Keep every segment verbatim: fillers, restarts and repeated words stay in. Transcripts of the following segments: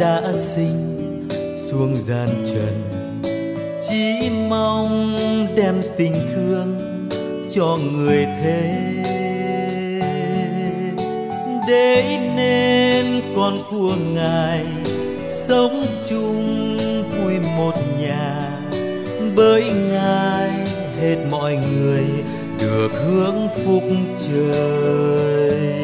đã sinh xuống gian trần, chỉ mong đem tình thương cho người thế, để nên con của Ngài sống chung vui một nhà. Bởi Ngài hết mọi người được hưởng phúc trời,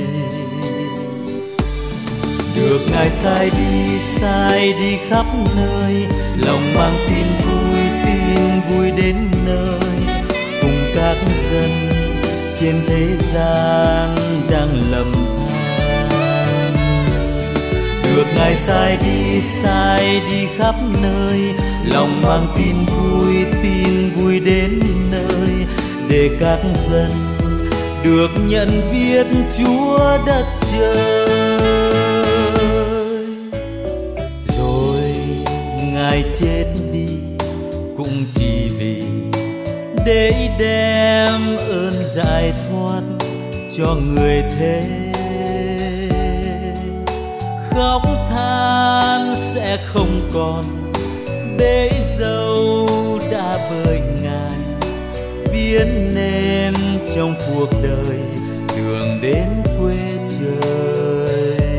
được Ngài sai đi sai đi khắp nơi, lòng mang tin vui tin vui đến nơi, cùng các dân trên thế gian đang lầm than. Được Ngài sai đi sai đi khắp nơi, lòng mang tin vui tin vui đến nơi, để các dân được nhận biết Chúa đất trời. Rồi Ngài chết đi cũng chỉ vì để đem ơn giải thoát cho người thế. Khóc than sẽ không còn, bể dâu đã bởi Ngài biến nên trong cuộc đời đường đến quê trời.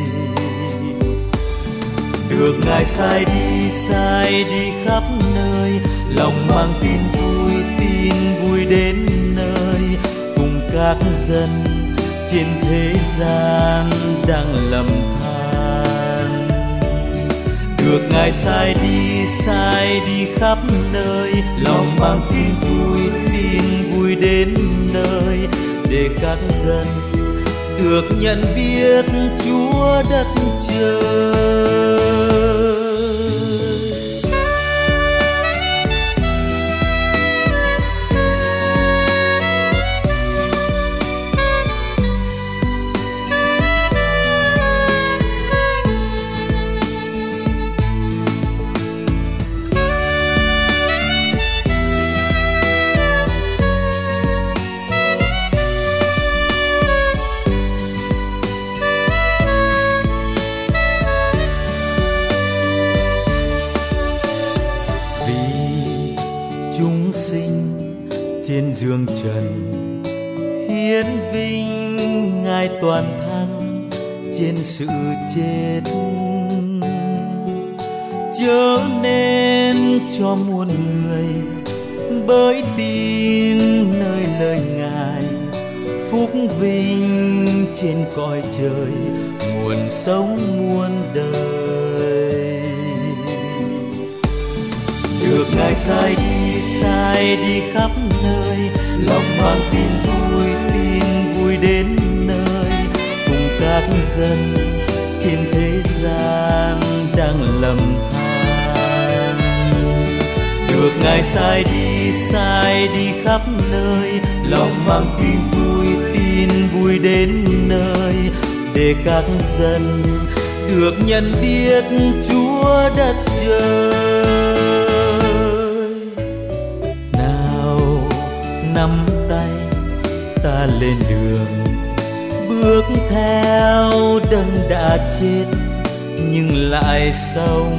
Được Ngài sai đi sai đi khắp nơi, lòng mang tin vui tin vui đến nơi, cùng các dân trên thế gian đang lầm than. Được Ngài sai đi sai đi khắp nơi, lòng mang tin vui tin vui đến nơi, để các dân được nhận biết Chúa đất trời. Chúng sinh trên giường trần hiến vinh Ngài toàn thắng trên sự chết, chớ nên cho muôn người bởi tin nơi lời Ngài, phúc vinh trên cõi trời nguồn sống muôn đời. Được Ngài sai đi sai đi khắp nơi, lòng mang tin vui tin vui đến nơi, cùng các dân trên thế gian đang lầm than. Được Ngài sai đi sai đi khắp nơi, lòng mang tin vui tin vui đến nơi, để các dân được nhận biết Chúa đất trời. Nắm tay ta lên đường, bước theo đấng đã chết nhưng lại sống,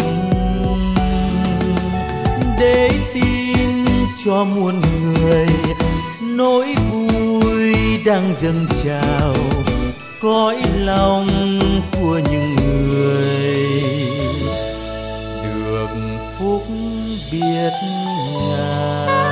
để tin cho muôn người nỗi vui đang dâng trào cõi lòng của những người được phúc biết Ngài.